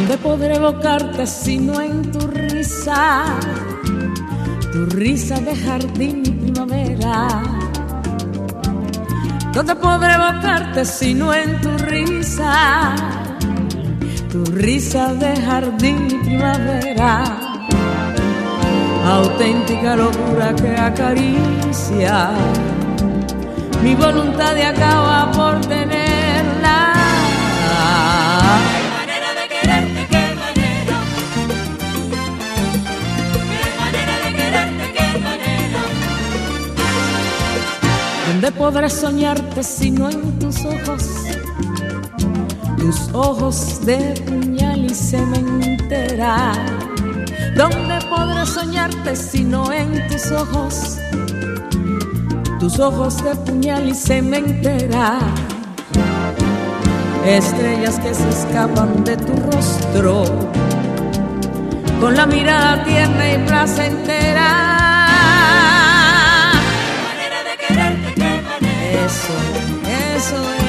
¿Dónde podré evocarte sino en tu risa de jardín y primavera? ¿Dónde podré evocarte sino en tu risa de jardín y primavera? Auténtica locura que acaricia mi voluntad y acaba por tenerla. Qué manera de quererte, qué manera. Qué manera de quererte, qué manera. ¿Dónde podré soñarte sino en tus ojos de puñal y cementera? ¿Dónde podré soñarte sino en tus ojos de puñal y cementera? Estrellas que se escapan de tu rostro con la mirada tierna y placentera. Qué manera de quererte, qué manera. Eso es.